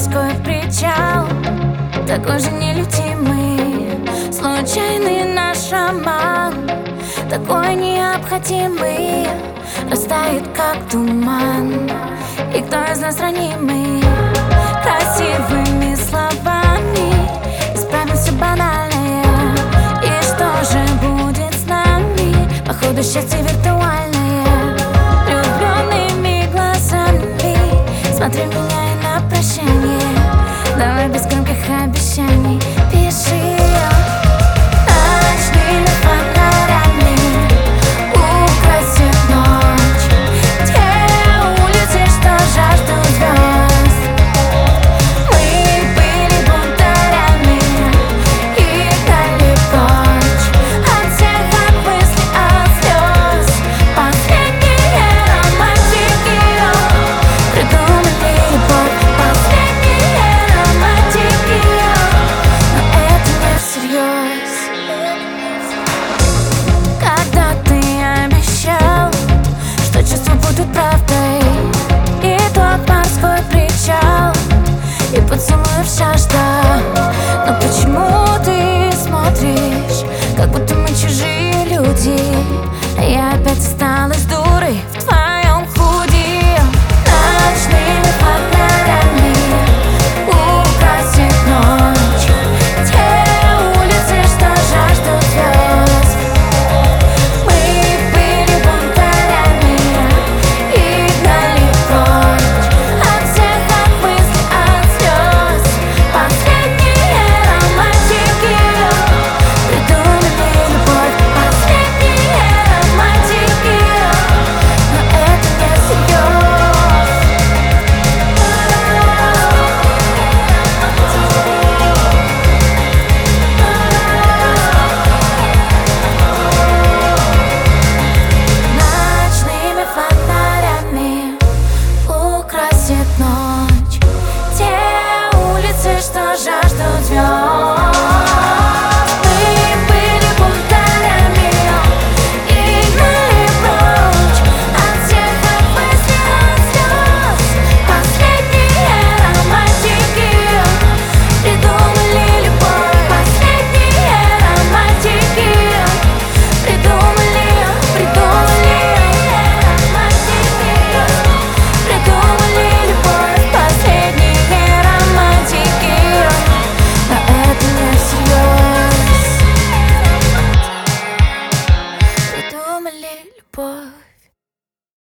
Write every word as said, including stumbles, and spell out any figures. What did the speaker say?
морской причал, такой же нелюдимый, случайный наш роман, такой необходимый, растает как туман. И кто из нас ранимый? Красивыми словами исправим все банальное. И что же будет с нами? Походу счастье виртуальное. Влюбленными глазами смотри в меня и на прощание. Давай без громких обещаний.